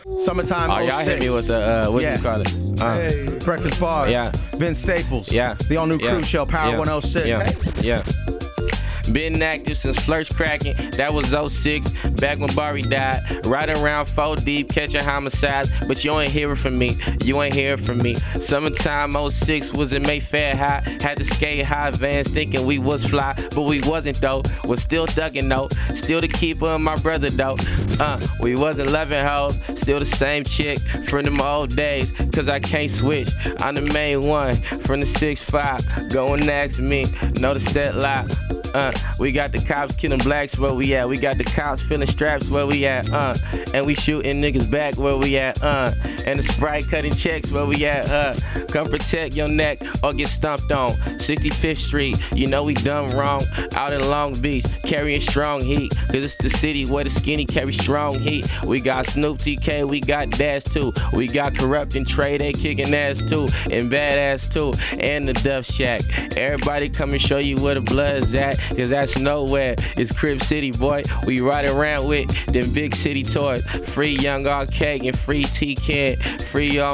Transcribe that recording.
Summertime. Oh, y'all hit me with the what do you call it? Hey, Breakfast Bars. Yeah. Vince Staples. Yeah. The all new Cruise Show, Power 106. Yeah. Hey. Yeah. Been active since Flirts Cracking, that was 06, back when Barry died. Riding around 4 deep, catching homicides, but you ain't hearing from me, you ain't hearing from me. Summertime 06 was in Mayfair High, had to skate high vans thinking we was fly, but we wasn't though, was still thugging though, still the keeper of my brother though. We wasn't loving hoes, still the same chick from them old days, cause I can't switch, I'm the main one, from the 6'5", go and ask me, know the set lie. We got the cops killing blacks where we at. We got the cops feeling straps where we at. And we shooting niggas back where we at. And the Sprite cutting checks where we at. Come protect your neck or get stumped on. 65th Street, you know we done wrong. Out in Long Beach, carrying strong heat. Cause it's the city where the skinny carry strong heat. We got Snoop TK, we got Dash too. We got Corrupt and Trey, they kicking ass too. And Badass too. And the Duff Shack. Everybody come and show you where the blood's at. Cause that's nowhere. It's Crib City, boy. We ride around with them big city toys. Free Young Arcade and free T-Kid. Free all